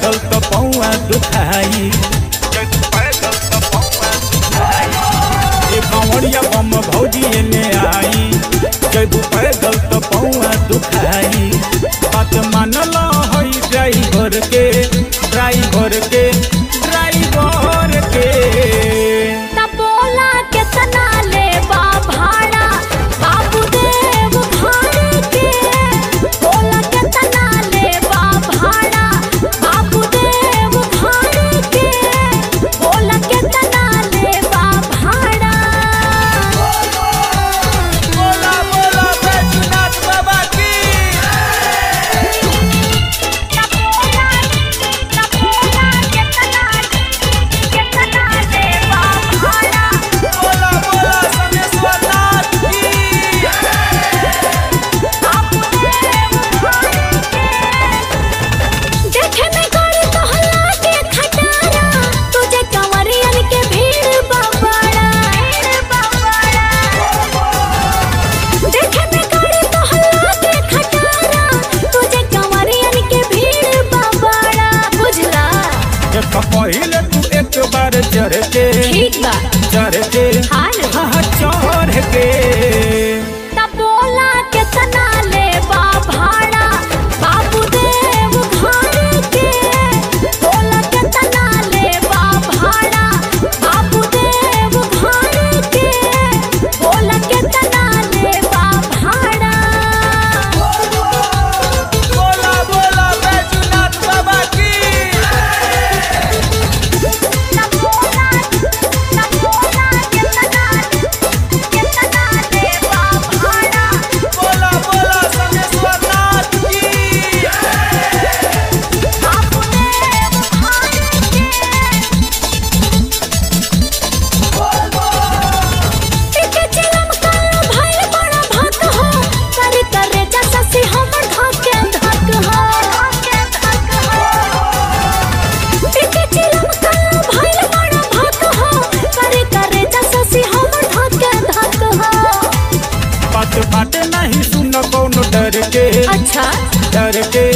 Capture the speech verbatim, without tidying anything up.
पैदल तो पौआ दुखाई कंवरिया बम भौजी ने आई जैबू पैदल तो पौआ दुखाई बात मानल है ड्राइवर के ड्राइवर के ड्राइवर के बोला कितना लेबा भाड़ा बाबू देव घर के बोला कितना लेबा भाड़ा बाबू देव घर के बोला कितना लेबा भाड़ा बोला बोला बैजनाथ बाबा की पहले तू एक बार चढ़ के ठीक बा चढ़ के हाँ हाँ चढ़ के तब बोला कितना लेबा भाड़ा बाबू देव घर के बोला कितना लेबा भाड़ा बाबू देव घर के बोला कितना लेबा भाड़ा बोला बोला बैजनाथ बाबा की बात नहीं सुन कौन डर के अच्छा डर के